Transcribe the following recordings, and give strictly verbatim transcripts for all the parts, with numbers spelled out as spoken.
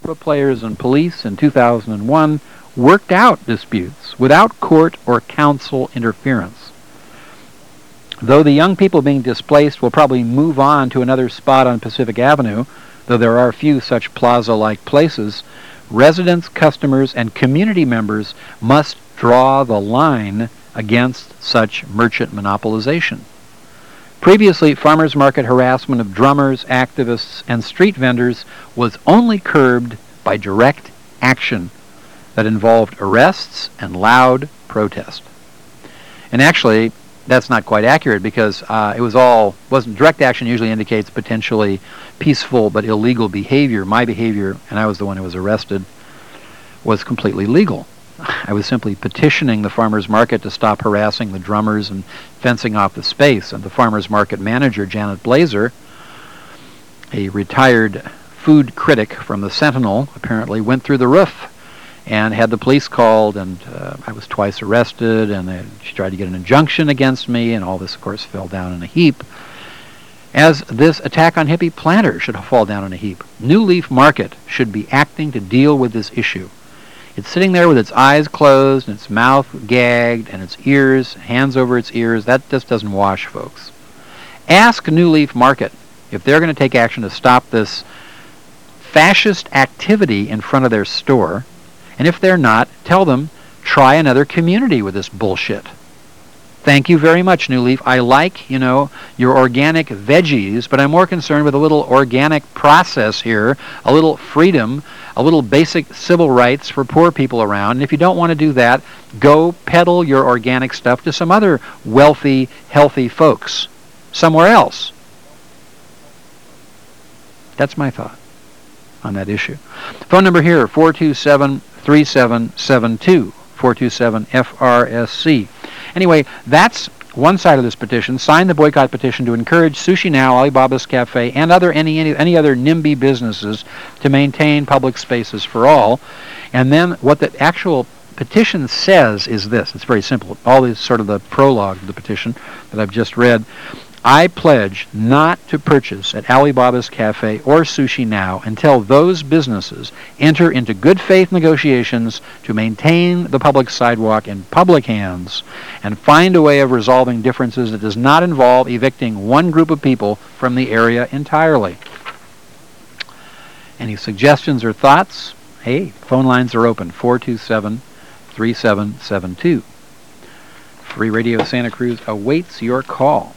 players and police in two thousand one worked out disputes without court or council interference. Though the young people being displaced will probably move on to another spot on Pacific Avenue, though there are few such plaza-like places, residents, customers, and community members must draw the line against such merchant monopolization. Previously, farmers market harassment of drummers, activists, and street vendors was only curbed by direct action that involved arrests and loud protest. And actually, that's not quite accurate because uh, it was all, wasn't direct action usually indicates potentially peaceful but illegal behavior. My behavior, and I was the one who was arrested, was completely legal. I was simply petitioning the farmers market to stop harassing the drummers and fencing off the space. And the farmers market manager, Janet Blazer, a retired food critic from the Sentinel, apparently went through the roof and had the police called, and uh, I was twice arrested, and they, she tried to get an injunction against me, and all this, of course, fell down in a heap. As this attack on hippie planters should fall down in a heap. New Leaf Market should be acting to deal with this issue. It's sitting there with its eyes closed and its mouth gagged and its ears, hands over its ears. That just doesn't wash, folks. Ask New Leaf Market if they're going to take action to stop this fascist activity in front of their store. And if they're not, tell them, try another community with this bullshit. Thank you very much, New Leaf. I like, you know, your organic veggies, but I'm more concerned with a little organic process here, a little freedom, a little basic civil rights for poor people around. And if you don't want to do that, go peddle your organic stuff to some other wealthy, healthy folks somewhere else. That's my thought on that issue. Phone number here, four two seven, three seven seven two, four two seven F R S C. Anyway, that's one side of this petition. Sign the boycott petition to encourage Sushi Now, Alibaba's Cafe, and other any, any any other NIMBY businesses to maintain public spaces for all. And then what the actual petition says is this. It's very simple. All this sort of the prologue of the petition that I've just read. I pledge not to purchase at Alibaba's Cafe or Sushi Now until those businesses enter into good faith negotiations to maintain the public sidewalk in public hands and find a way of resolving differences that does not involve evicting one group of people from the area entirely. Any suggestions or thoughts? Hey, phone lines are open, four two seven, three seven seven two. Free Radio Santa Cruz awaits your call.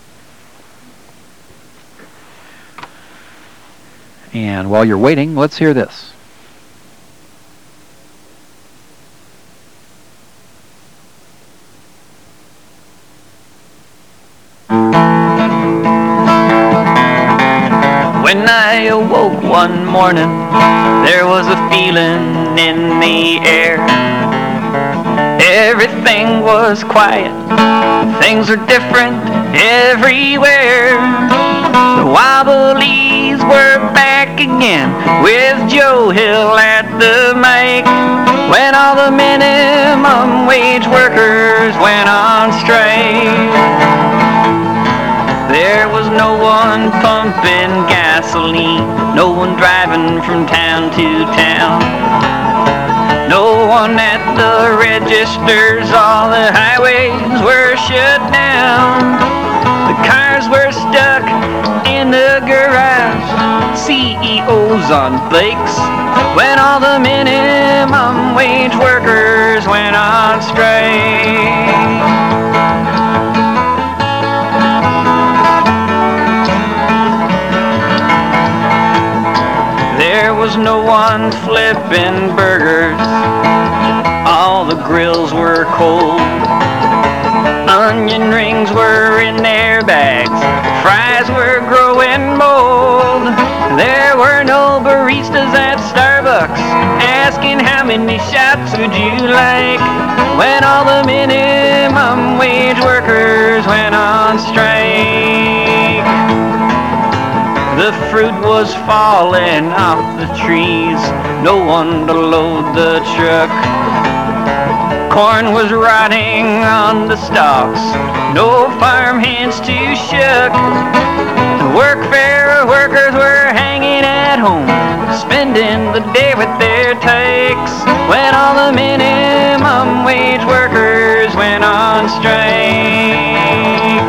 And while you're waiting, let's hear this. When I awoke one morning, there was a feeling in the air. Everything was quiet, things are different everywhere. The Wobblies were back again with Joe Hill at the mic when all the minimum wage workers went on strike. There was no one pumping gasoline, no one driving from town to town, no one at the registers, all the highways were shut down. The cars were stuck in the garage, C E Os on bikes, when all the minimum wage workers went on strike. There was no one flipping burgers, all the grills were cold. Onion rings were in their bags, fries were growing mold. There were no baristas at Starbucks asking how many shots would you like when all the minimum wage workers went on strike. The fruit was falling off the trees, no one to load the truck. Corn was rotting on the stalks, no farm hands to shuck. The workfare workers were hanging at home, spending ending the day with their takes when all the minimum wage workers went on strike.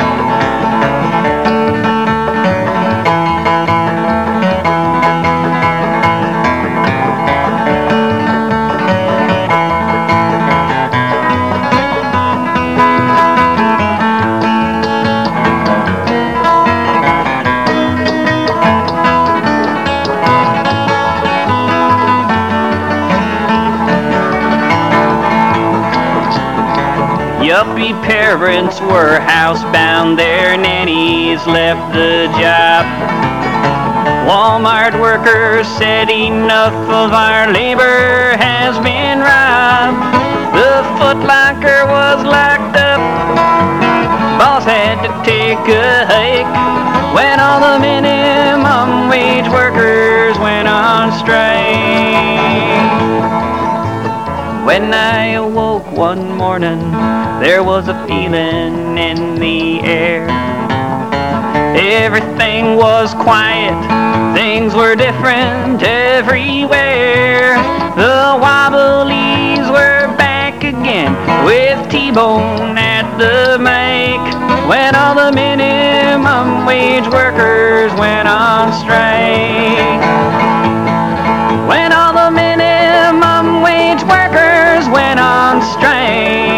Yuppie parents were housebound, their nannies left the job. Walmart workers said enough of our labor has been robbed. The Foot Locker was locked up, boss had to take a hike when all the minimum wage workers went on strike. When I awoke one morning, there was a feeling in the air. Everything was quiet, things were different everywhere. The Wobblies were back again with T-Bone at the mic when all the minimum wage workers went on strike. When all the minimum wage workers went on strike.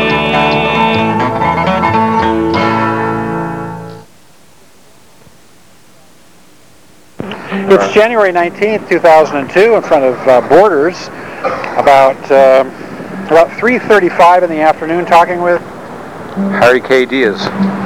It's January nineteenth, two thousand two, in front of uh, Borders, about uh, about three thirty-five in the afternoon, talking with Harry K. Diaz.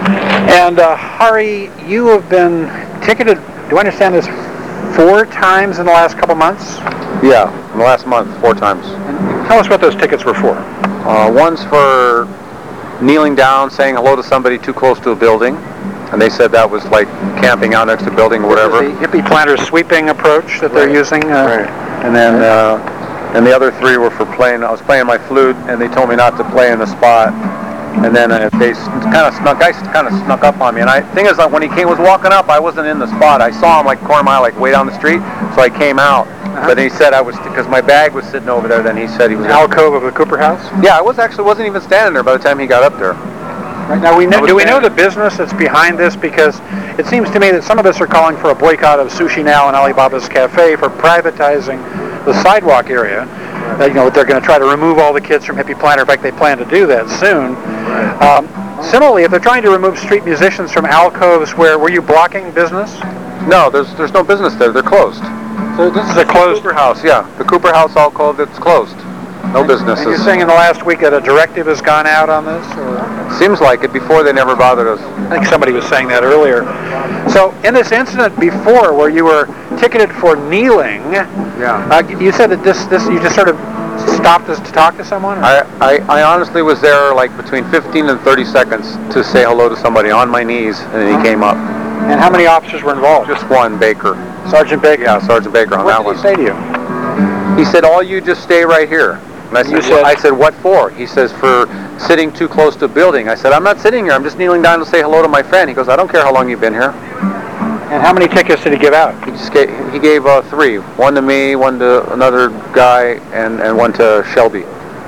And uh, Harry, you have been ticketed, do I understand this, four times in the last couple months? Yeah, in the last month, four times. And tell us what those tickets were for. Uh, one's for kneeling down, saying hello to somebody too close to a building. And they said that was like camping out next to a building or whatever. The hippie planters sweeping approach that they're Right. using. Uh, Right. And then, uh, and the other three were for playing. I was playing my flute, and they told me not to play in the spot. And then uh, they kind of snuck, guys kind of snuck up on me. And I thing is, like when he came, was walking up, I wasn't in the spot. I saw him like corner mile, like way down the street. So I came out. Uh-huh. But he said I was, because my bag was sitting over there. Then he said he was an alcove of the Cooper House. Yeah, I was actually wasn't even standing there by the time he got up there. Right. Now, we know, do we know the business that's behind this? Because it seems to me that some of us are calling for a boycott of Sushi Now and Alibaba's Cafe for privatizing the sidewalk area. Uh, you know, they're going to try to remove all the kids from Hippie Planter. In fact, they plan to do that soon. Um, similarly, if they're trying to remove street musicians from alcoves, where were you blocking business? No, there's there's no business there. They're closed. So this is a closed Cooper House. Yeah, the Cooper House alcove. It's closed. No businesses. And you're saying in the last week that a directive has gone out on this? Or? Seems like it. Before they never bothered us. I think somebody was saying that earlier. So in this incident before, where you were ticketed for kneeling, yeah, uh, you said that this this you just sort of stopped us to talk to someone? Or? I, I I honestly was there like between fifteen and thirty seconds to say hello to somebody on my knees, and he uh-huh. came up. And how many officers were involved? Just one, Baker. Sergeant Baker. Yeah, Sergeant Baker on what that one. What did he say to you? He said, "All you just stay right here." And I said, said, I said, "What for?" He says, "For sitting too close to a building." I said, "I'm not sitting here. I'm just kneeling down to say hello to my friend." He goes, "I don't care how long you've been here." And how many tickets did he give out? He just gave, he gave uh, three. One to me, one to another guy, and, and one to Shelby.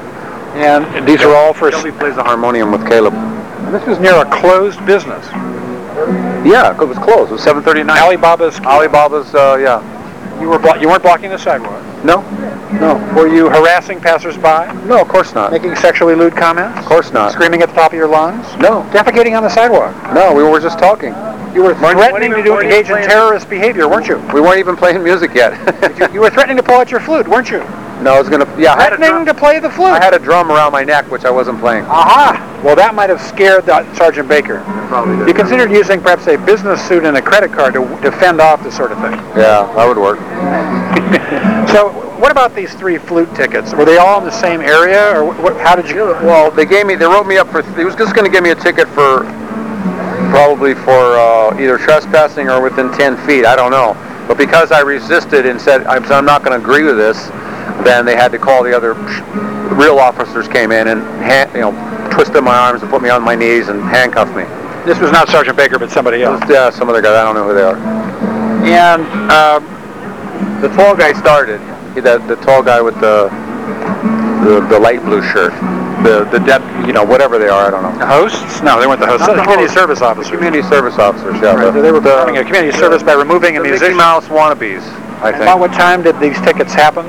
And these are all for... Shelby plays the harmonium with Caleb. And this was near a closed business. Yeah, it was closed. It was seven thirty at night. Alibaba's... Alibaba's, uh, yeah. You, were blo- you weren't blocking the sidewalk? No. No. Were you harassing passersby? No, of course not. Making sexually lewd comments? Of course not. Screaming at the top of your lungs? No. Defecating on the sidewalk? No, we were just talking. You were threatening to do, engage in terrorist behavior, weren't you? We weren't even playing music yet. you, you were threatening to pull out your flute, weren't you? No, I was gonna. Yeah, threatening I had a drum, to play the flute. I had a drum around my neck, which I wasn't playing. Aha! Well, that might have scared the, Sergeant Baker. It probably did. You considered using perhaps a business suit and a credit card to, to fend off this sort of thing. Yeah, that would work. So, what about these three flute tickets? Were they all in the same area, or what, how did you? Well, they gave me. They wrote me up for. He was just going to give me a ticket for, probably for uh, either trespassing or within ten feet. I don't know. But because I resisted and said I'm, I'm not going to agree with this, then they had to call the other real officers. Came in and hand, you know, twisted my arms and put me on my knees and handcuffed me. This was not Sergeant Baker, but somebody else. Was, yeah, some other guy. I don't know who they are. And uh, The tall guy started. He, the, the tall guy with the, the the light blue shirt. The the dep, you know, whatever they are, I don't know. The hosts? No, they weren't the hosts. Not The the community hosts. service officers. Community service officers, yeah. Right, the, they were the, performing a community service by removing a the musician. Mickey Mouse wannabes, I think. About what time did these tickets happen?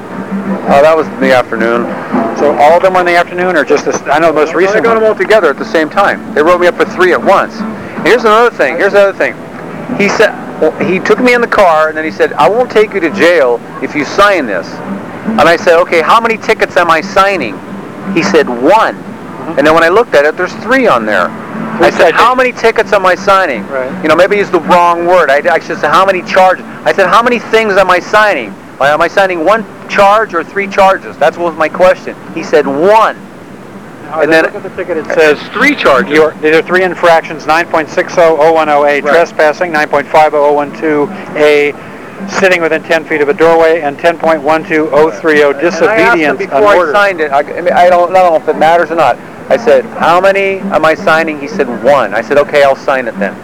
Oh, that was in the afternoon. So all of them were in the afternoon, or just this? I know the most They recent got one. them all together at the same time. They wrote me up for three at once. And here's another thing. Here's the other thing. He said, well, he took me in the car, and then he said, I won't take you to jail if you sign this. And I said, okay, how many tickets am I signing? He said, one. And then when I looked at it, there's three on there. I said, how many tickets am I signing? Right. You know, maybe it's the wrong word. I, I should say, how many charges? I said, how many things am I signing? Well, am I signing one charge or three charges? That was my question. He said, one. Now, And then look at the ticket. It says says three charges. your, there are three infractions: nine point six zero oh one oh A, Right. trespassing; nine point five oh oh one two A, sitting within ten feet of a doorway; and ten point one two oh three oh, And I asked him disobedience before unordered. I signed it. I, I, mean, I don't, I don't know if it matters or not. I said, how many am I signing? He said, one. I said, okay, I'll sign it then.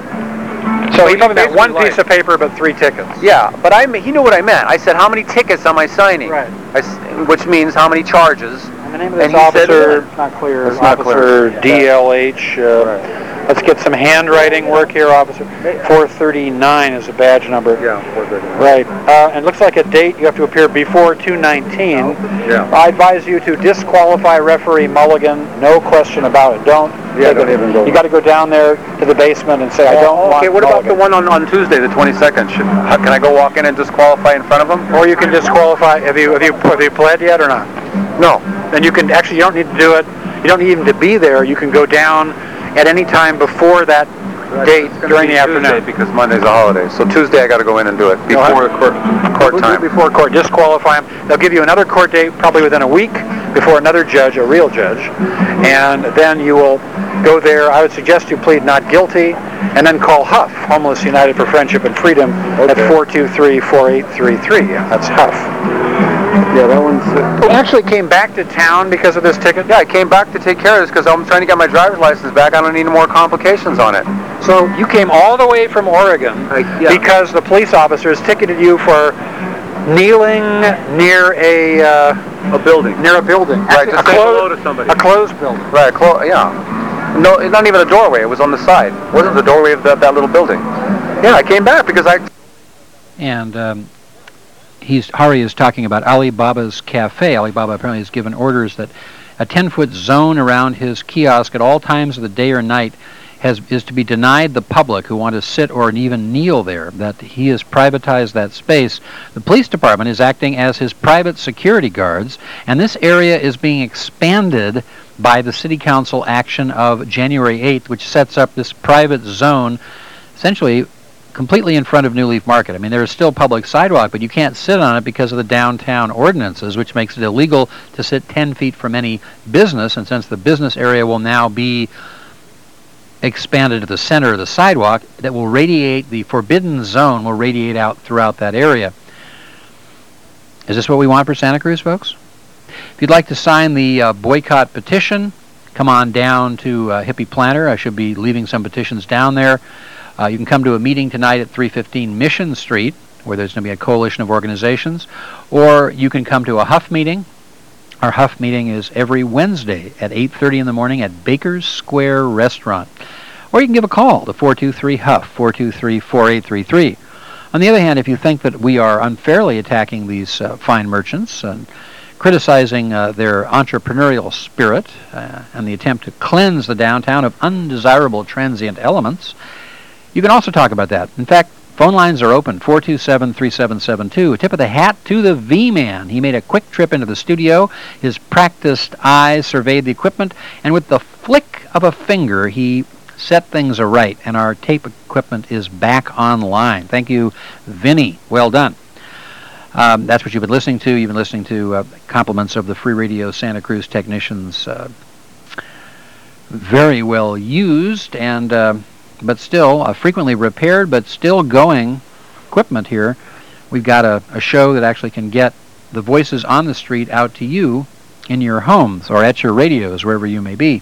So So he he probably meant one basically piece of paper, but three tickets. Yeah, but I he knew what I meant. I said, how many tickets am I signing? Right. I s which means how many charges. And the name of And this he said officer, one. it's not clear. It's not Officer clear. D L H. Uh, Let's get some handwriting work here, officer. four thirty-nine is a badge number. Yeah, four thirty. Right. Uh, and it looks like a date you have to appear before two nineteen. Yeah. I advise you to disqualify referee Mulligan. No question about it. Don't. Yeah, take don't it. even go You there. got to go down there to the basement and say, I don't Oh, want okay, what about the Mulligan. one on, on Tuesday, the twenty-second? Should, how, can I go walk in and disqualify in front of him? Or you can disqualify. Have you have you have you pled yet or not? No. Then you can actually. You don't need to do it. You don't need even to be there. You can go down at any time before that date It's gonna during be the Tuesday afternoon. because Monday's a holiday. So Tuesday I got to go in and do it You'll have- before court, court We'll do it time. Before court, disqualify them. They'll give you another court date probably within a week before another judge, a real judge, and then you will go there. I would suggest you plead not guilty, and then call Huff, Homeless United for Friendship and Freedom, Okay. at four two three, four eight three three. That's Huff. Yeah, that one's... You actually came back to town because of this ticket? Yeah, I came back to take care of this because I'm trying to get my driver's license back. I don't need any more complications on it. So you came all the way from Oregon I- yeah. because the police officers ticketed you for kneeling near a uh, A building. near a building. Right, to a say clo- hello to somebody. A closed building. Right, clo- yeah. No, it's not even a doorway. It was on the side. It wasn't the doorway of that, that little building. Yeah, I came back because I... And um, he's Hari is talking about Alibaba's cafe. Alibaba apparently has given orders that a ten-foot zone around his kiosk at all times of the day or night has is to be denied the public who want to sit or even kneel there, that he has privatized that space. The police department is acting as his private security guards, and this area is being expanded by the city council action of January eighth, which sets up this private zone essentially completely in front of New Leaf Market. I mean, there is still public sidewalk, but you can't sit on it because of the downtown ordinances, which makes it illegal to sit ten feet from any business, and since the business area will now be expanded to the center of the sidewalk, that will radiate, the forbidden zone will radiate out throughout that area. Is this what we want for Santa Cruz, folks? If you'd like to sign the uh, boycott petition, come on down to uh, Hippie Planter. I should be leaving some petitions down there. Uh, you can come to a meeting tonight at three fifteen Mission Street, where there's going to be a coalition of organizations, or you can come to a Huff meeting. Our Huff meeting is every Wednesday at eight thirty in the morning at Baker's Square Restaurant. Or you can give a call to four two three Huff, four two three, four eight three three. On the other hand, if you think that we are unfairly attacking these uh, fine merchants and criticizing uh, their entrepreneurial spirit uh, and the attempt to cleanse the downtown of undesirable transient elements, you can also talk about that. In fact, phone lines are open, four two seven, three seven seven two. A tip of the hat to the V-Man. He made a quick trip into the studio. His practiced eyes surveyed the equipment, and with the flick of a finger, he set things aright, and our tape equipment is back online. Thank you, Vinny. Well done. Um, that's what you've been listening to. You've been listening to uh, compliments of the Free Radio Santa Cruz technicians. Uh, very well used, and... Uh, but still uh, frequently repaired, but still going equipment here. We've got a, a show that actually can get the voices on the street out to you in your homes or at your radios, wherever you may be.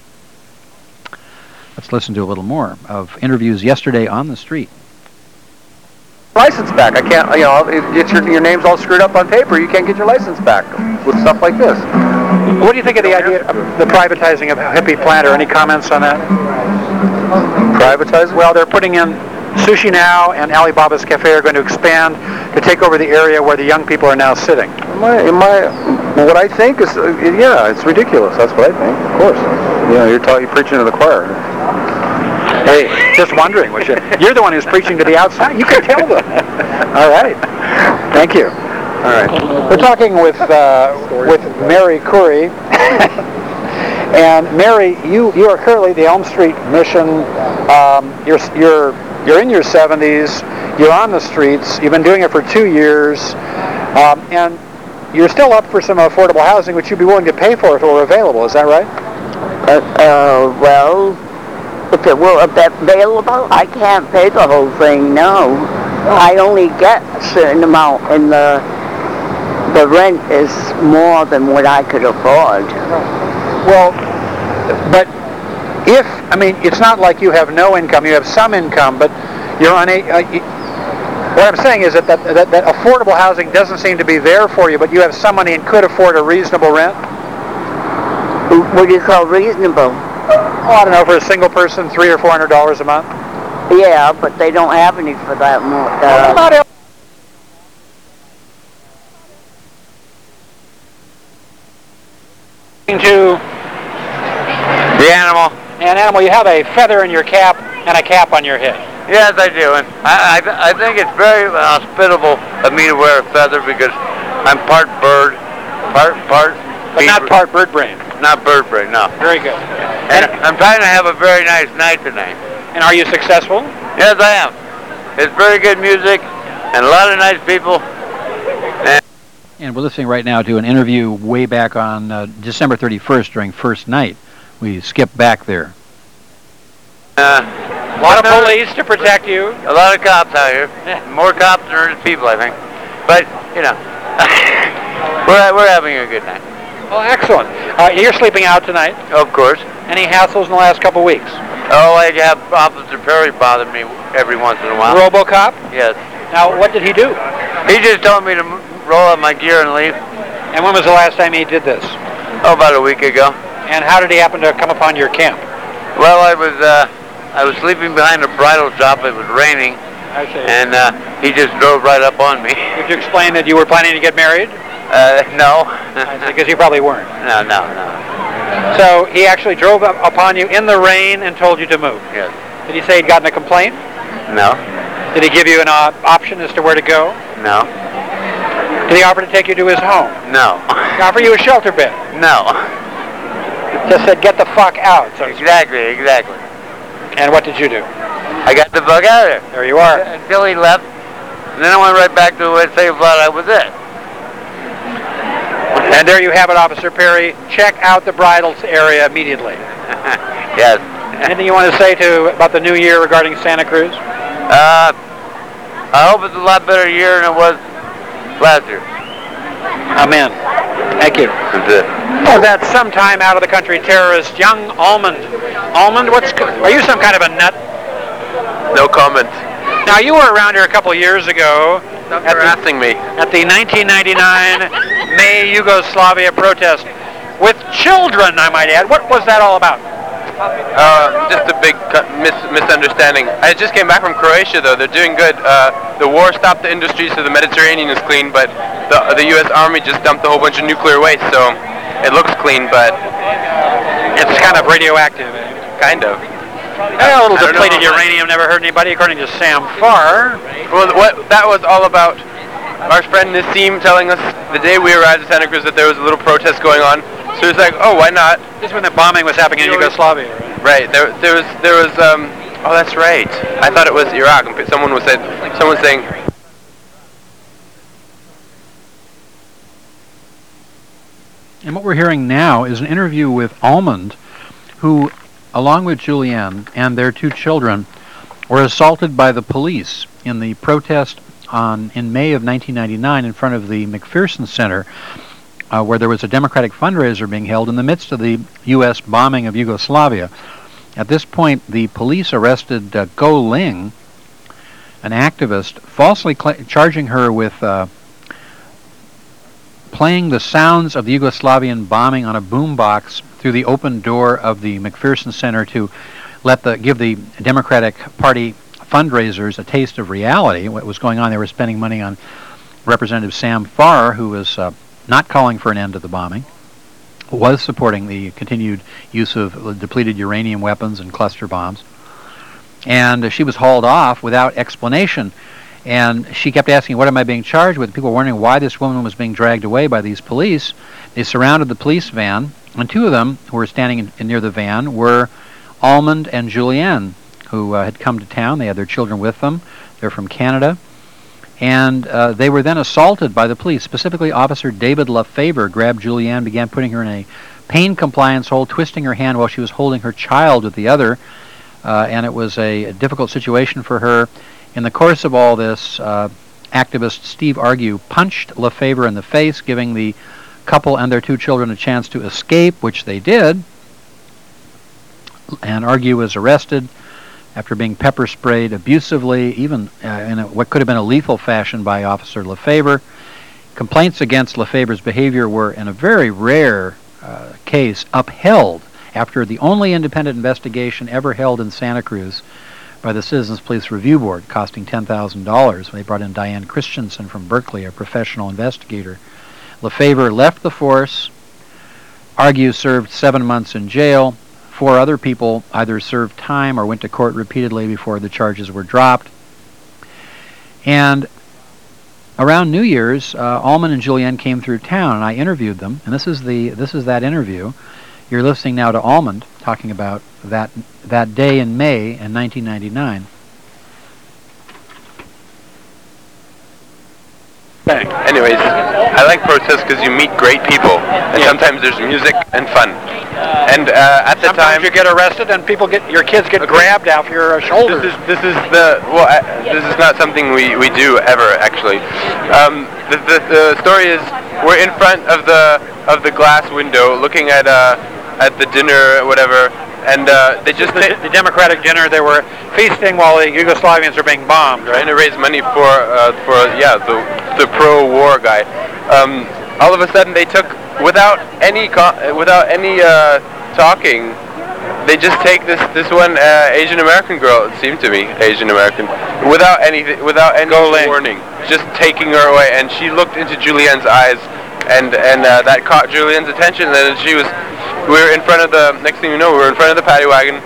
Let's listen to a little more of interviews yesterday on the street. license back. I can't, you know, it's your, your name's all screwed up on paper. You can't get your license back with stuff like this. What do you think of the idea of the privatizing of Hippie Planter? Any comments on that? Privatizing? Well, they're putting in Sushi Now and Alibaba's Cafe are going to expand to take over the area where the young people are now sitting. In my, in my, what I think is, uh, yeah, it's ridiculous. That's what I think, of course. You know, you're, talking, you're preaching to the choir. Hey, just wondering. What you, you're the one who's preaching to the outside. You can tell them. All right. Thank you. All right. We're talking with uh, with Mary Curry. And Mary, you, you are currently the Elm Street Mission. Um, you're you're you're in your seventies. You're on the streets. You've been doing it for two years, um, and you're still up for some affordable housing, which you'd be willing to pay for if it were available. Is that right? Uh, uh well. If it were available, I can't pay the whole thing, no. I only get a certain amount, and the the rent is more than what I could afford. Well, but if, I mean, it's not like you have no income, you have some income, but you're on a, uh, you, what I'm saying is that that, that that affordable housing doesn't seem to be there for you, but you have some money and could afford a reasonable rent? What do you call reasonable? Oh, I don't know, for a single person, three or four hundred dollars a month. Yeah, but they don't have any for that much. Uh, Not else. To the animal. An animal, you have a feather in your cap and a cap on your head. Yes, I do, and I, I, I think it's very hospitable of me to wear a feather because I'm part bird, part part. But not part bird brain. Not bird brain, no. Very good. And, and I'm trying to have a very nice night tonight. And are you successful? Yes, I am. It's very good music and a lot of nice people. And, and we're listening right now to an interview way back on uh, December thirty-first during first night. We skipped back there. Uh, a lot of police to protect you. A lot of cops out here. More cops than there is people, I think. But, you know, we're, we're having a good night. Oh, excellent. Uh, you're sleeping out tonight? Of course. Any hassles in the last couple of weeks? Oh, I have Officer Perry bother me every once in a while. RoboCop? Yes. Now, what did he do? He just told me to roll up my gear and leave. And when was the last time he did this? Oh, about a week ago. And how did he happen to come upon your camp? Well, I was uh, I was sleeping behind a bridal shop. It was raining. I see. And uh, he just drove right up on me. Did you explain that you were planning to get married? Uh, no. Because you probably weren't. No, no, no. So he actually drove up upon you in the rain and told you to move? Yes. Did he say he'd gotten a complaint? No. Did he give you an uh, option as to where to go? No. Did he offer to take you to his home? No. Did he offer you a shelter bed? No. Just said, get the fuck out. So exactly, exactly. And what did you do? I got the fuck out of there. There you are. Until he left. And then I went right back to the same spot I was at. And there you have it, Officer Perry. Check out the bridals area immediately. Yes. Anything you want to say to about the new year regarding Santa Cruz? Uh, I hope it's a lot better year than it was last year. Amen. Thank you. That's it. Oh, that's sometime out of the country terrorist, young Almond. Almond, what's? Are you some kind of a nut? No comment. Now, you were around here a couple of years ago. Stop harassing me. At the nineteen ninety-nine May Yugoslavia protest with children, I might add. What was that all about? Uh, just a big mis misunderstanding. I just came back from Croatia, though. They're doing good. Uh, the war stopped the industry, so the Mediterranean is clean, but the, the U S Army just dumped a whole bunch of nuclear waste, so it looks clean, but it's kind of radioactive. Kind of. Yeah, a little depleted uranium never hurt anybody, according to Sam Farr. Well, what that was all about, our friend Nassim telling us the day we arrived at Santa Cruz that there was a little protest going on. So it's like, oh, why not? This is when the bombing was happening in Yugoslavia, right? Right. There, there was, there was. Um, oh, that's right. I thought it was Iraq. Someone was said. Someone was saying. And what we're hearing now is an interview with Almond, who, along with Julianne and their two children, were assaulted by the police in the protest on in May of nineteen ninety-nine in front of the McPherson Center, uh, where there was a Democratic fundraiser being held in the midst of the U S bombing of Yugoslavia. At this point, the police arrested uh, Go Ling, an activist, falsely cl- charging her with uh, playing the sounds of the Yugoslavian bombing on a boombox through the open door of the McPherson Center to let the give the Democratic Party fundraisers a taste of reality. What was going on? They were spending money on Representative Sam Farr, who was uh, not calling for an end to the bombing, was supporting the continued use of depleted uranium weapons and cluster bombs. And uh, she was hauled off without explanation. And she kept asking, what am I being charged with? People were wondering why this woman was being dragged away by these police. They surrounded the police van, and two of them who were standing in, in near the van were Almond and Julienne, who uh, had come to town. They had their children with them. They're from Canada. And uh, they were then assaulted by the police. Specifically, Officer David LaFavor grabbed Julienne, began putting her in a pain compliance hold, twisting her hand while she was holding her child with the other. Uh, and it was a, a difficult situation for her. In the course of all this, uh, activist Steve Argue punched LaFavor in the face, giving the couple and their two children a chance to escape, which they did. And Argue was arrested after being pepper sprayed abusively, even uh, in a, what could have been a lethal fashion by Officer LaFavor. Complaints against LaFavor's behavior were, in a very rare uh, case, upheld after the only independent investigation ever held in Santa Cruz by the Citizens Police Review Board, costing ten thousand dollars. They brought in Diane Christensen from Berkeley, a professional investigator. LaFavor left the force. Argue served seven months in jail. Four other people either served time or went to court repeatedly before the charges were dropped. And around New Year's, uh, Almond and Julienne came through town, and I interviewed them. And this is the this is that interview. You're listening now to Almond talking about that that day in May in nineteen ninety-nine. Anyways, I like protests because you meet great people, and yeah. sometimes there's music and fun. And uh, at the sometimes time, you get arrested, and people get your kids get okay. grabbed off your uh, shoulders. This is this is the well. I, this is not something we, we do ever actually. Um, the, the the story is we're in front of the of the glass window, looking at uh at the dinner or whatever. And uh, they just the, the Democratic dinner. They were feasting while the Yugoslavians are being bombed, right? Trying to raise money for uh, for yeah the the pro-war guy. Um, all of a sudden, they took without any co- without any uh, talking. They just take this this one uh, Asian American girl. It seemed to me Asian American without any without any warning, just taking her away. And she looked into Julienne's eyes, and and uh, that caught Julienne's attention. And she was. We were in front of the, next thing you know, we were in front of the paddy wagon,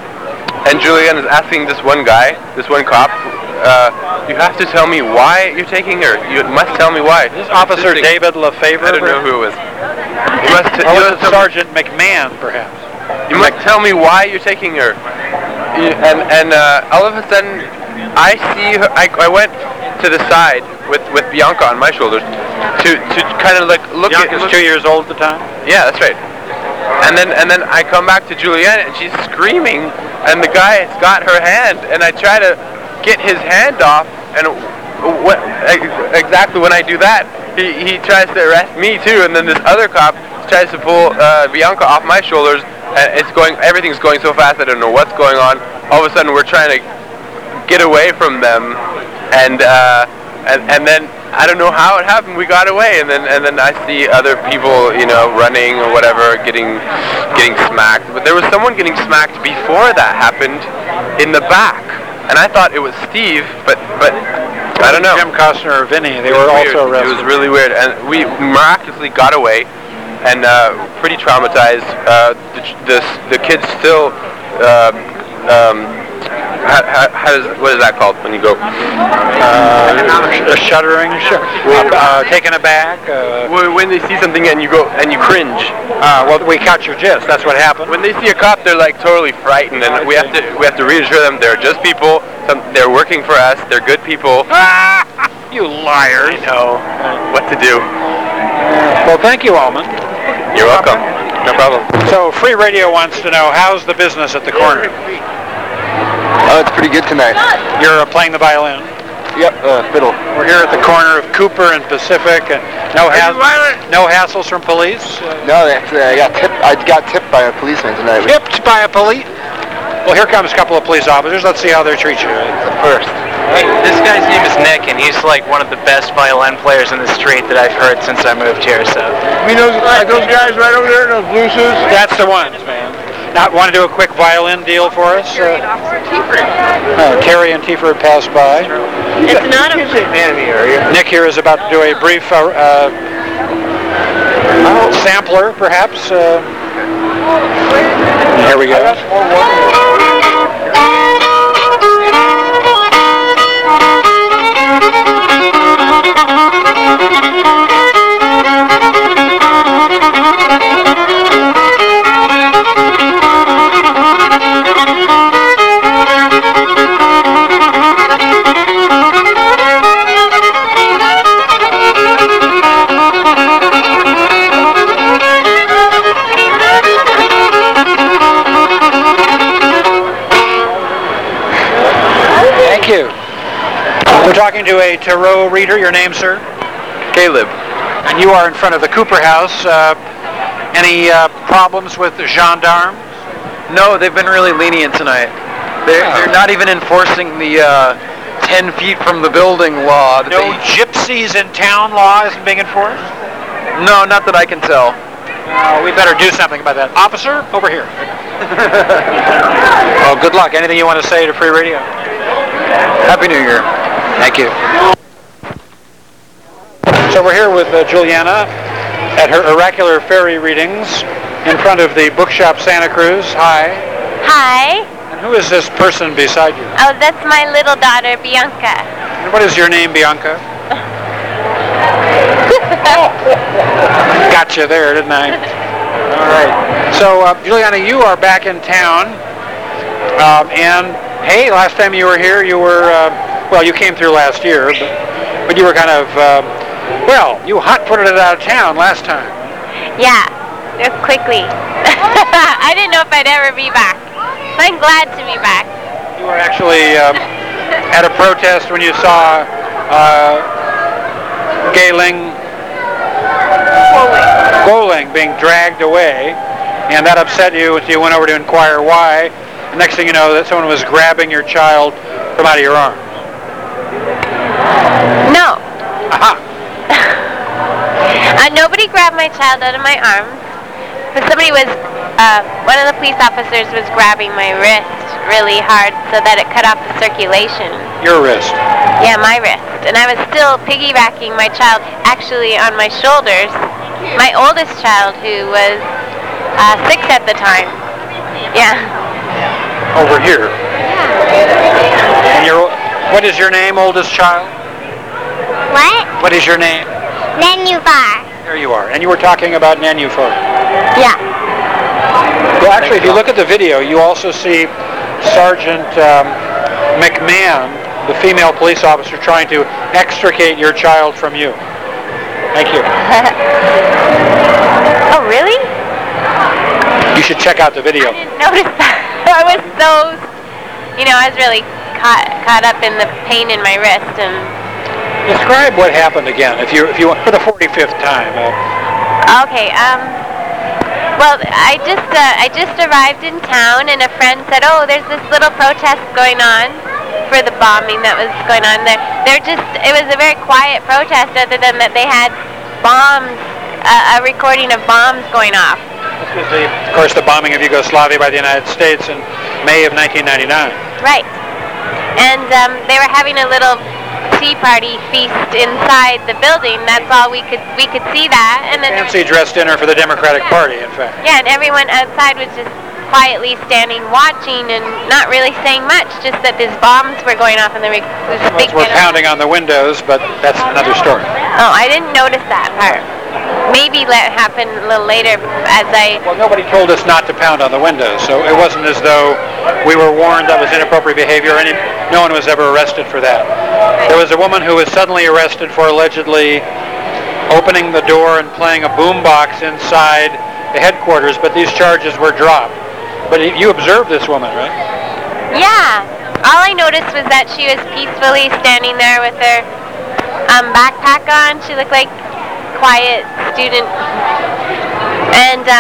and Julienne is asking this one guy, this one cop, uh, you have to tell me why you're taking her. You must tell me why. This Officer David LaFavor? I don't know who it was. You must t- or you was must it Sergeant McMahon, perhaps? You must tell me why you're taking her. You, and and uh, all of a sudden, I see her, I, I went to the side with, with Bianca on my shoulders to, to kind of like look Bianca's at... Bianca's two years old at the time? Yeah, that's right. And then and then I come back to Julienne, and she's screaming, and the guy has got her hand, and I try to get his hand off, and what, exactly when I do that, he, he tries to arrest me too, and then this other cop tries to pull uh, Bianca off my shoulders, and it's going, everything's going so fast, I don't know what's going on. All of a sudden, we're trying to get away from them, and uh, and and then I don't know how it happened. We got away, and then and then I see other people, you know, running or whatever, getting getting smacked. But there was someone getting smacked before that happened in the back, and I thought it was Steve, but but I don't know. Jim Costner or Vinny, they were also arrested. It was really weird, and we miraculously got away, and uh, pretty traumatized. Uh, the, the the kids still. Uh, um, How, how, how does, what is that called when you go? Uh, shuddering, sh- uh, taken aback. Uh, when they see something and you go and you cringe. Uh, well, we caught your gist. That's what happened. When they see a cop, they're like totally frightened, and we have to we have to reassure them they're just people. Some, they're working for us. They're good people. You liars! I know what to do. Well, thank you, Almond. You're welcome. No problem. So, Free Radio wants to know, how's the business at the corner? Oh, it's pretty good tonight. You're uh, playing the violin? Yep, uh, fiddle. We're here at the corner of Cooper and Pacific, and no ha- no hassles from police? Uh, no, actually, I got tipped. I got tipped by a policeman tonight. Tipped by a police? Well, here comes a couple of police officers. Let's see how they treat you. It's a first. This guy's name is Nick, and he's like one of the best violin players in the street that I've heard since I moved here. So. I mean, those like those guys right over there in those blue shoes. That's the ones, man. Now, want to do a quick violin deal for us? Uh, uh, Terry and Tiefer passed by. It's not a Nick here is about to do a brief uh, uh, sampler, perhaps. Uh, here we go. We're talking to a tarot reader. Your name, sir? Caleb. And you are in front of the Cooper House. Uh, any uh, problems with the gendarmes? No, they've been really lenient tonight. They're, Oh. they're not even enforcing the uh, ten feet from the building law. that No they- gypsies in town law isn't being enforced? No, not that I can tell. Uh, we better do something about that. Officer, over here. Oh, good luck. Anything you want to say to Free Radio? Happy New Year. Thank you. So we're here with uh, Juliana at her oracular fairy readings in front of the bookshop Santa Cruz. Hi. Hi. And who is this person beside you? Oh, that's my little daughter, Bianca. And what is your name, Bianca? Gotcha there, didn't I? All right. So, uh, Juliana, you are back in town. Um, and, hey, last time you were here, you were, uh, well, you came through last year, but, but you were kind of, uh, well, you hot-footed it out of town last time. Yeah, uh, quickly. I didn't know if I'd ever be back. I'm glad to be back. You were actually um, at a protest when you saw uh, Gay Ling Guoling being dragged away, and that upset you, so you went over to inquire why. The next thing you know, that someone was grabbing your child from out of your arms. No. Aha. uh, nobody grabbed my child out of my arms, but somebody was, uh, one of the police officers was grabbing my wrist really hard so that it cut off the circulation. Your wrist. Yeah, my wrist. And I was still piggybacking my child actually on my shoulders. My oldest child, who was uh, six at the time. Yeah. Over here. And your, what is your name, oldest child? What? What is your name? Nenufar. There you are. And you were talking about Nenufar. Yeah. Well, actually, if you look at the video, you also see Sergeant um, McMahon, the female police officer, trying to extricate your child from you. Thank you. Oh, really? You should check out the video. I didn't notice that. I was so, you know, I was really caught caught up in the pain in my wrist. And describe what happened again, if you if you for the forty-fifth time. Uh, okay. Um. Well, I just uh, I just arrived in town, and a friend said, "Oh, there's this little protest going on for the bombing that was going on there." They're just it was a very quiet protest, other than that they had bombs, uh, a recording of bombs going off. This was, the, of course, the bombing of Yugoslavia by the United States in May of nineteen ninety-nine. Right. And um, they were having a little tea party feast inside the building. That's all we could we could see that. And then Fancy dress dinner for the Democratic yeah. Party, in fact. Yeah, and everyone outside was just quietly standing, watching, and not really saying much. Just that these bombs were going off, and there was a big. We're pounding on the windows, but that's another story. Oh, I didn't notice that part. Maybe let it happen a little later as I... Well, nobody told us not to pound on the windows, so it wasn't as though we were warned that was inappropriate behavior. Any, no one was ever arrested for that. There was a woman who was suddenly arrested for allegedly opening the door and playing a boombox inside the headquarters, but these charges were dropped. But you observed this woman, right? Yeah. All I noticed was that she was peacefully standing there with her um, backpack on. She looked like quiet student, and um,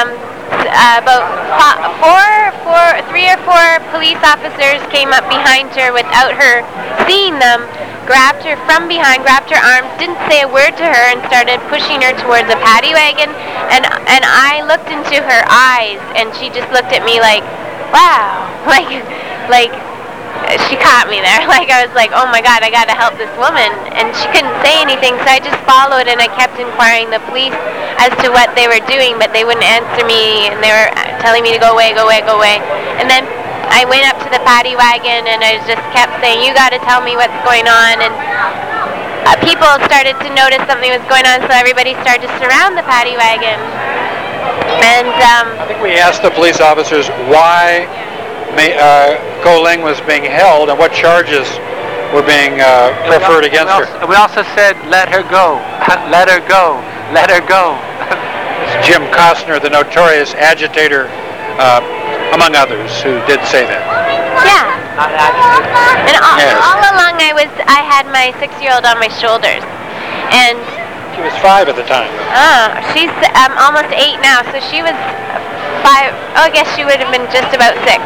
uh, about fo- four, four, three or four police officers came up behind her without her seeing them, grabbed her from behind, grabbed her arms, didn't say a word to her, and started pushing her towards a paddy wagon. And and I looked into her eyes, and she just looked at me like, wow, like, like. She caught me there. Like, I was like, oh my God, I gotta help this woman. And she couldn't say anything, so I just followed and I kept inquiring the police as to what they were doing, but they wouldn't answer me, and they were telling me to go away, go away, go away. And then I went up to the paddy wagon and I just kept saying, you gotta tell me what's going on. And uh, people started to notice something was going on, so everybody started to surround the paddy wagon. And um, I think we asked the police officers why May, uh, Ko Ling was being held and what charges were being uh, preferred we against also, her. We also said, let her go, let her go, let her go. Jim Costner, the notorious agitator, uh, among others, who did say that. Yeah. Not agitator. And all, Yes. all along I was, I had my six-year-old on my shoulders. And She was five at the time. uh, she's um, almost eight now, so she was five, oh, I guess she would have been just about six.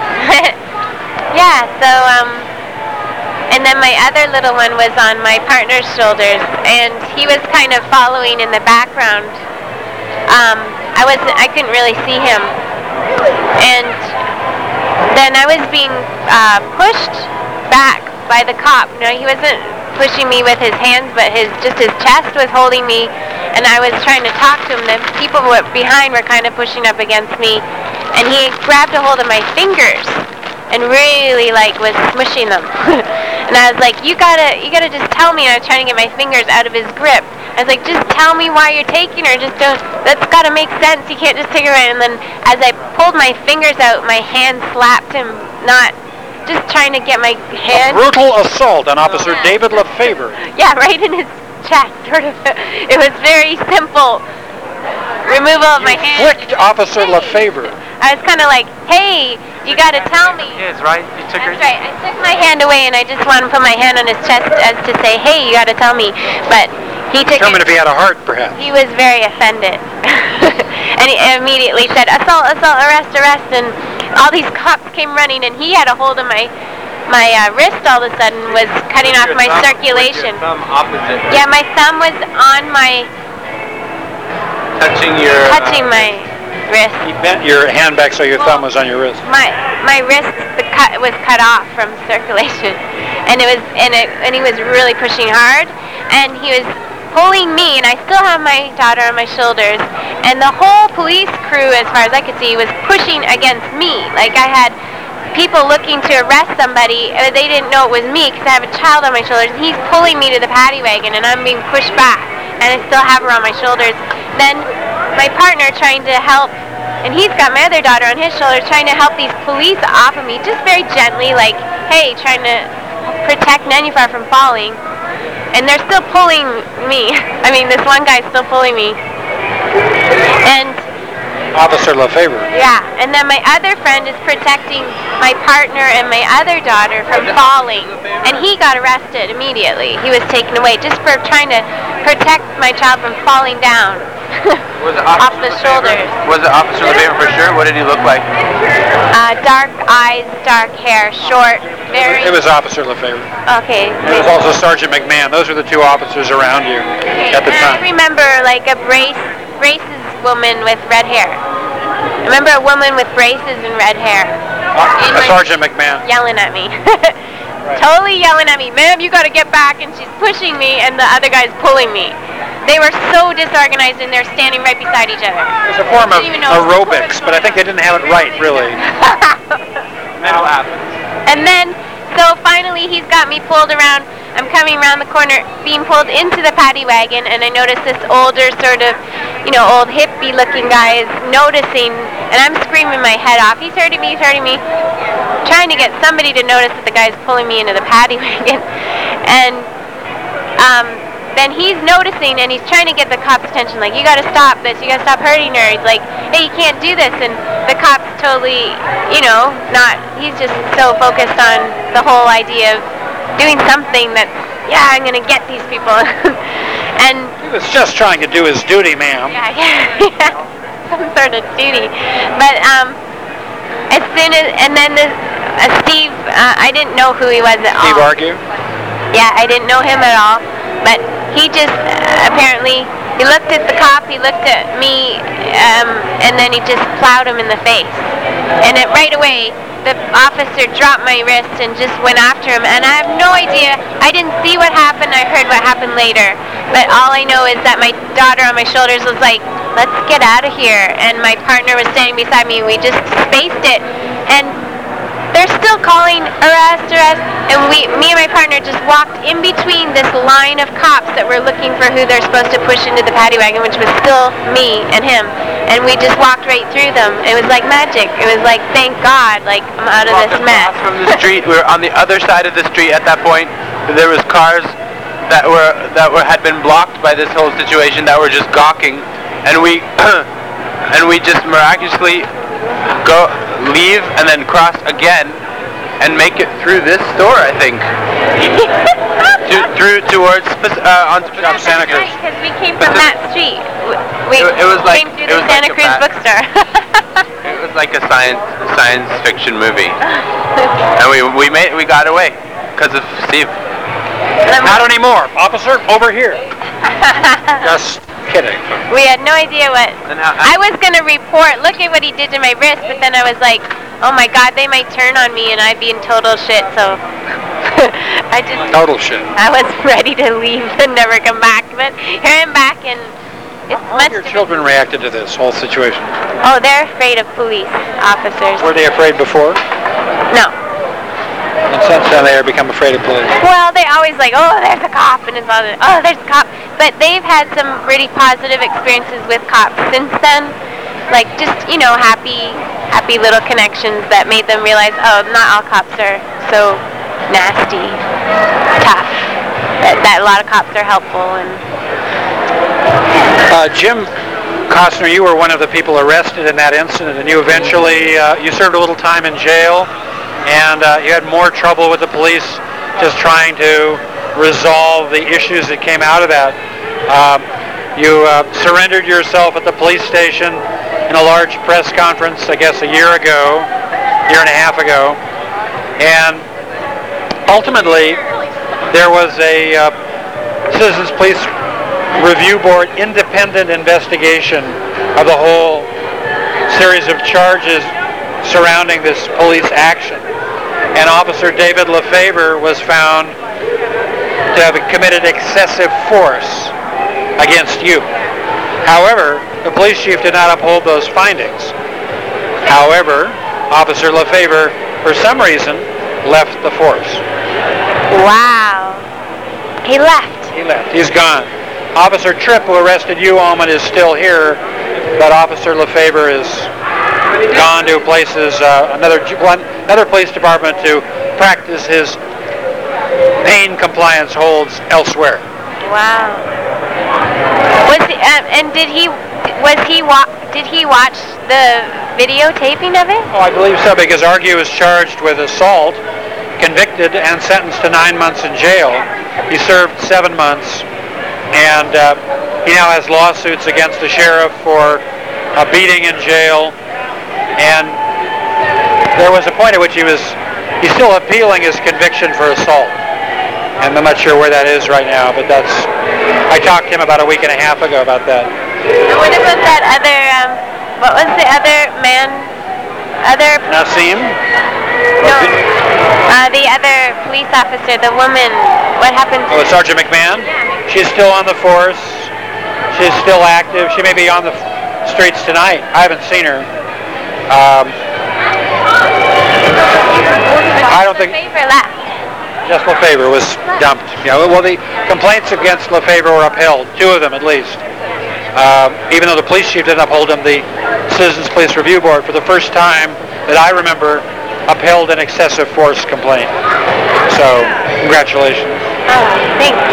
Yeah, so, um, and then my other little one was on my partner's shoulders, and he was kind of following in the background. Um, I wasn't, I couldn't really see him. And then I was being uh, pushed back by the cop. No, he wasn't pushing me with his hands, but his just his chest was holding me, and I was trying to talk to him. The people who were behind were kind of pushing up against me, and he grabbed a hold of my fingers and really like was smushing them. And I was like, you gotta you gotta just tell me. And I was trying to get my fingers out of his grip. I was like, just tell me why you're taking her. Just don't, that's gotta make sense. You can't just take her away. And then as I pulled my fingers out, my hand slapped him, not just trying to get my hand. A brutal assault on Officer Yeah. David Lefebvre. Yeah, right in his chest, sort of. It was very simple removal of my hand. Flicked Officer Lefebvre. I was kind of like, hey, you got to tell me. Yes, right? You took That's her. right. I took my hand away and I just wanted to put my hand on his chest as to say, hey, you got to tell me. But he took Determined it. if he had a heart, perhaps. He was very offended. And he immediately said, assault, assault, arrest, arrest. And all these cops came running, and he had a hold of my my uh, wrist all of a sudden, was cutting off Your my thumb- circulation. Your thumb opposite. Yeah, my thumb was on my, Touching your. touching uh, my wrist. He bent your hand back so your thumb was on your wrist. My my wrist the cut was cut off from circulation, and it was and it and he was really pushing hard, and he was pulling me, and I still have my daughter on my shoulders, and the whole police crew, as far as I could see, was pushing against me. Like I had people looking to arrest somebody, uh, they didn't know it was me because I have a child on my shoulders, and he's pulling me to the paddy wagon, and I'm being pushed back, and I still have her on my shoulders. Then my partner trying to help, and he's got my other daughter on his shoulders, trying to help these police off of me, just very gently, like, hey, trying to protect Nenufar from falling. And they're still pulling me. I mean, this one guy's still pulling me. And Officer Lefebvre. yeah, and then my other friend is protecting my partner and my other daughter from falling. And he got arrested immediately. He was taken away just for trying to protect my child from falling down. Was it off Officer the Lefebvre? shoulders. Was it Officer Lefebvre for sure? What did he look like? Uh, dark eyes, dark hair, short, very... It was Officer Lefebvre. Okay. It was also Sergeant McMahon. Those were the two officers around you at the And I time. remember like a brace, braces woman with red hair. I remember a woman with braces and red hair. Uh, Sergeant McMahon. Yelling at me. Totally yelling at me. Ma'am, you got to get back. And she's pushing me, and the other guy's pulling me. They were so disorganized, and they're standing right beside each other. It was a form of Didn't even know- aerobics, but I think they didn't have it right, really. Now happens. And then, so finally he's got me pulled around. I'm coming around the corner, being pulled into the paddy wagon, and I notice this older sort of, you know, old hippie-looking guy is noticing, and I'm screaming my head off. He's hurting me, he's hurting me. Trying to get somebody to notice that the guy's pulling me into the paddy wagon. And um, then he's noticing, and he's trying to get the cop's attention, like, you gotta stop this, you gotta stop hurting her. He's like, hey, you can't do this. And the cop's totally, you know, not, he's just so focused on the whole idea of doing something that, yeah, I'm gonna get these people. And He was just trying to do his duty, ma'am. yeah, yeah, yeah. some sort of duty. But um, as soon as, and then the, uh, Steve, uh, I didn't know who he was at all. Steve Argue? Yeah, I didn't know him at all. But he just uh, apparently, he looked at the cop, he looked at me, um, and then he just plowed him in the face. And it, right away, the officer dropped my wrist and just went after him. And I have no idea. I didn't see what happened. I heard what happened later. But all I know is that my daughter on my shoulders was like, let's get out of here. And my partner was standing beside me. We just spaced it. And they're still calling, arrest, arrest. And we, me and my partner just walked in between this line of cops that were looking for who they're supposed to push into the paddy wagon, which was still me and him. And we just walked right through them. It was like magic. It was like, thank God, like, I'm out of this mess. From the street, we were on the other side of the street at that point. There was cars that were that were had been blocked by this whole situation that were just gawking, and we and we just miraculously go leave and then cross again and make it through this store, I think. to, through towards uh, on yeah, Santa Cruz. Because we came from that street. We it, it was like, came through it the was Santa like Cruz bookstore. It was like a science science fiction movie, and we we made we got away because of Steve. Not anymore, officer. Over here. Just kidding. We had no idea what. I was gonna report. Look at what he did to my wrist, but then I was like, oh my God, they might turn on me and I'd be in total shit. So I just total shit. I was ready to leave and never come back, but here I'm back, and it's How much. have your children reacted to this whole situation? Oh, they're afraid of police officers. Were they afraid before? No. And since then, they have become afraid of police. Well, they always like, oh, there's a cop, and it's all, oh, there's a cop. But they've had some really positive experiences with cops since then. Like, just, you know, happy, happy little connections that made them realize, oh, not all cops are so nasty, tough. That, that a lot of cops are helpful. And uh, Jim Costner, you were one of the people arrested in that incident, and you eventually, uh, you served a little time in jail. And uh, you had more trouble with the police just trying to resolve the issues that came out of that. Um, you uh, surrendered yourself at the police station in a large press conference, I guess a year ago, year and a half ago. And ultimately, there was a uh, Citizens Police Review Board independent investigation of the whole series of charges surrounding this police action. And Officer David Lefevre was found to have committed excessive force against you. However, the police chief did not uphold those findings. However, Officer Lefevre, for some reason, left the force. wow. He left. He left. He's gone. Officer Tripp, who arrested you, Almond, is still here, but Officer Lefevre is gone to places, uh, another one, another police department to practice his pain compliance holds elsewhere. Wow. Was he, um, and did he was he wa- did he watch the videotaping of it? Oh, I believe so, because Argue is charged with assault, convicted, and sentenced to nine months in jail. He served seven months, and uh, he now has lawsuits against the sheriff for a beating in jail. And there was a point at which he was, he's still appealing his conviction for assault. And I'm not sure where that is right now, but that's, I talked to him about a week and a half ago about that. And what about that other, um, what was the other man, other... Nassim? No, uh, the other police officer, the woman, what happened to... Oh, Sergeant McMahon? Yeah. She's still on the force. She's still active. She may be on the streets tonight. I haven't seen her. Um, I don't think Lefevre left. just Lefevre was dumped. Yeah, well, the complaints against Lefevre were upheld, two of them at least. Um, even though the police chief didn't uphold them, the Citizens Police Review Board, for the first time that I remember, upheld an excessive force complaint. So, congratulations. Oh, thanks.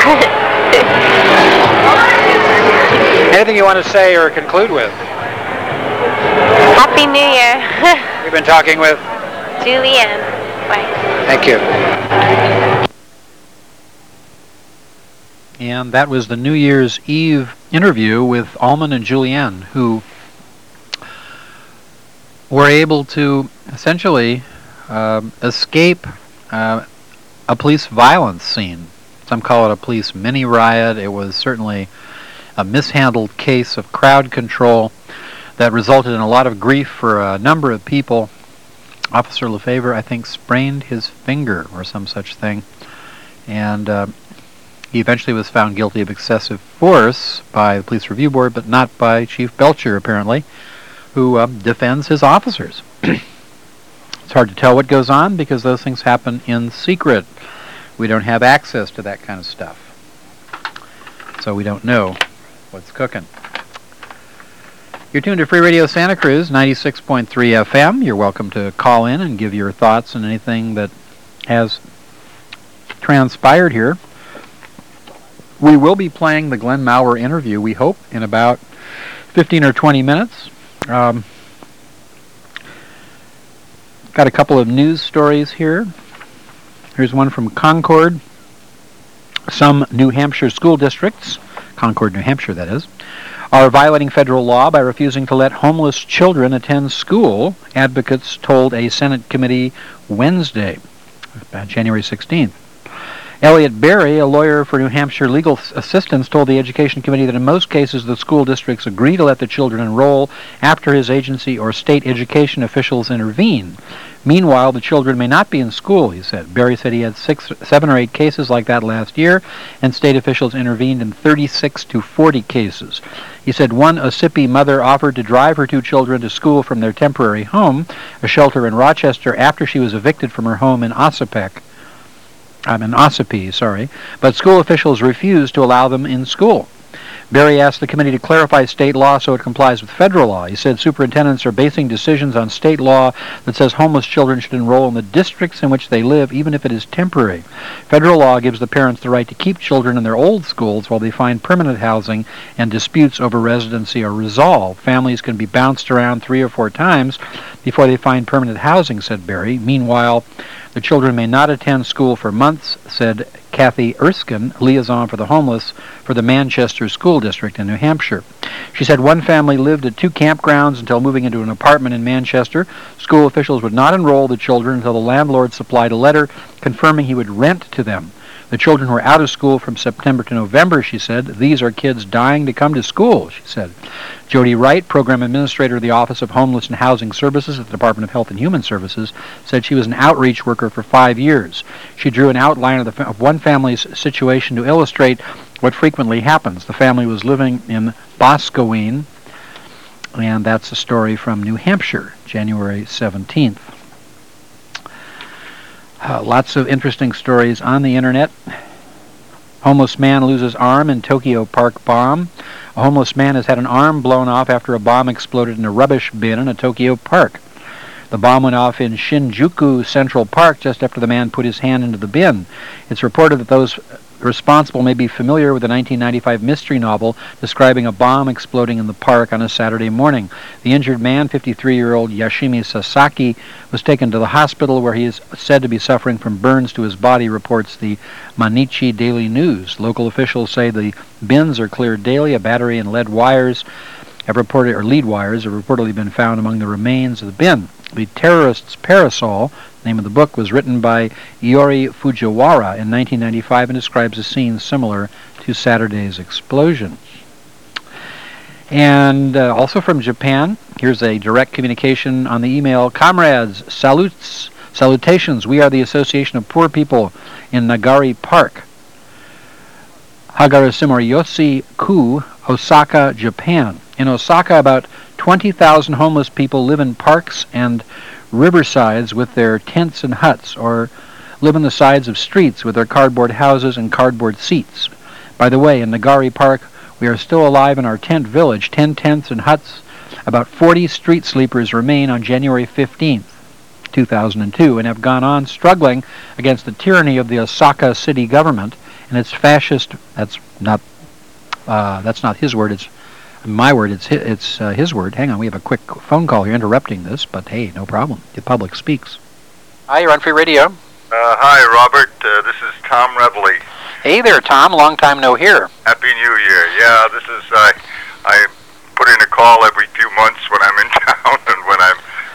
Anything you want to say or conclude with? Happy New Year. We've been talking with Julianne. Bye. Thank you. And that was the New Year's Eve interview with Almond and Julianne, who were able to essentially uh, escape uh, a police violence scene. Some call it a police mini riot. It was certainly a mishandled case of crowd control that resulted in a lot of grief for a number of people. Officer Lefevre, I think, sprained his finger or some such thing, and uh, he eventually was found guilty of excessive force by the Police Review Board, but not by Chief Belcher, apparently, who uh, defends his officers. It's hard to tell what goes on because those things happen in secret. We don't have access to that kind of stuff, so we don't know what's cooking. You're tuned to Free Radio Santa Cruz, ninety-six point three F M. You're welcome to call in and give your thoughts on anything that has transpired here. We will be playing the Glenn Maurer interview, we hope, in about fifteen or twenty minutes. Um, got a couple of news stories here. Here's one from Concord. Some New Hampshire school districts, Concord, New Hampshire, that is, are violating federal law by refusing to let homeless children attend school, advocates told a Senate committee Wednesday, January sixteenth. Elliot Berry, a lawyer for New Hampshire Legal Assistance, told the Education Committee that in most cases the school districts agree to let the children enroll after his agency or state education officials intervene. Meanwhile, the children may not be in school, he said. Berry said he had six, seven or eight cases like that last year, and state officials intervened in thirty-six to forty cases. He said one Ossipee mother offered to drive her two children to school from their temporary home, a shelter in Rochester, after she was evicted from her home in Ossipee. I'm in Ossipee, sorry, but school officials refused to allow them in school. Berry asked the committee to clarify state law so it complies with federal law. He said superintendents are basing decisions on state law that says homeless children should enroll in the districts in which they live, even if it is temporary. Federal law gives the parents the right to keep children in their old schools while they find permanent housing and disputes over residency are resolved. Families can be bounced around three or four times before they find permanent housing, said Berry. Meanwhile, the children may not attend school for months, said Kathy Erskine, liaison for the homeless for the Manchester School District in New Hampshire. She said one family lived at two campgrounds until moving into an apartment in Manchester. School officials would not enroll the children until the landlord supplied a letter confirming he would rent to them. The children were out of school from September to November, she said. These are kids dying to come to school, she said. Jody Wright, program administrator of the Office of Homeless and Housing Services at the Department of Health and Human Services, said she was an outreach worker for five years. She drew an outline of, the fa- of one family's situation to illustrate what frequently happens. The family was living in Boscawen, and that's a story from New Hampshire, January seventeenth. Uh, lots of interesting stories on the internet. Homeless man loses arm in Tokyo Park bomb. A homeless man has had an arm blown off after a bomb exploded in a rubbish bin in a Tokyo park. The bomb went off in Shinjuku Central Park just after the man put his hand into the bin. It's reported that those responsible may be familiar with the nineteen ninety-five mystery novel describing a bomb exploding in the park on a Saturday morning. The injured man, fifty-three-year-old Yashimi Sasaki, was taken to the hospital where he is said to be suffering from burns to his body, reports the Mainichi Daily News. Local officials say the bins are cleared daily. A battery and lead wires have reported, or lead wires have reportedly been found among the remains of the bin. The Terrorist's Parasol, the name of the book, was written by Iori Fujiwara in nineteen ninety-five and describes a scene similar to Saturday's explosion. And uh, also from Japan, here's a direct communication on the email. Comrades, salutes, salutations. We are the Association of Poor People in Nagari Park, Hagarashimoriyoshi-ku, Osaka, Japan. In Osaka, about twenty thousand homeless people live in parks and riversides with their tents and huts, or live on the sides of streets with their cardboard houses and cardboard seats. By the way, in Nagari Park, we are still alive in our tent village, ten tents and huts. About forty street sleepers remain on January fifteenth, two thousand two, and have gone on struggling against the tyranny of the Osaka city government and its fascist, that's not, uh, that's not his word, it's my word, it's his, it's uh, his word. Hang on, we have a quick phone call here interrupting this, but hey, no problem. The public speaks. Hi, you're on Free Radio. Uh, hi, Robert. Uh, this is Tom Reveley. Hey there, Tom. Long time no hear. Happy New Year. Yeah, this is, uh, I put in a call every few months when I'm in town and when I'm when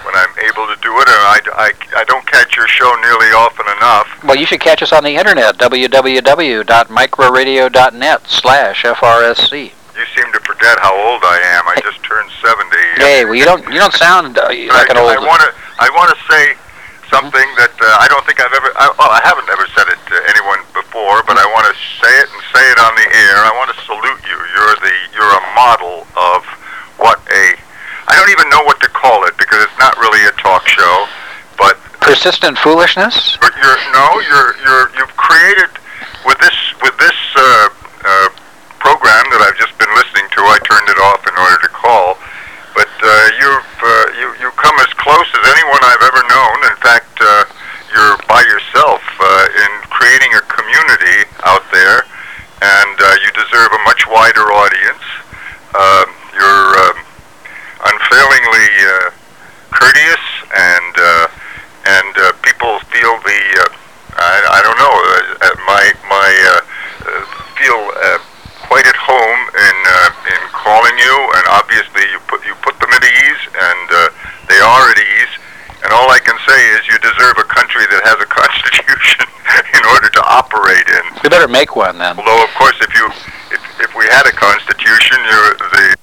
able to do it, and I, I, I don't catch your show nearly often enough. Well, you should catch us on the internet, w w w dot microradio dot net slash F R S C. You seem to forget how old I am. I just turned seventy. Hey, well, you don't you don't sound uh, like I, an old. I want to I want to say something that uh, I don't think I've ever. I, well, I haven't ever said it to anyone before, but I want to say it and say it on the air. I want to salute you. You're the you're a model of what a. I don't even know what to call it because it's not really a talk show, but persistent foolishness. But you're no, you're you're you've created with this with this. Uh, uh, program that I've just been listening to. I turned it off in order to call, but uh, you've uh, you you come as close as anyone I've ever known. In fact, uh, you're by yourself uh, in creating a community out there, and uh, you deserve a much wider audience. Uh, you're um, unfailingly uh, courteous, and uh, and uh, people feel the uh, I, I don't know uh, my my uh, uh, feel. Uh, quite at home in uh, in calling you, and obviously you put you put them at ease, and uh, they are at ease. And all I can say is you deserve a country that has a constitution in order to operate in. You better make one then. Although, of course, if you if if we had a constitution, you're, the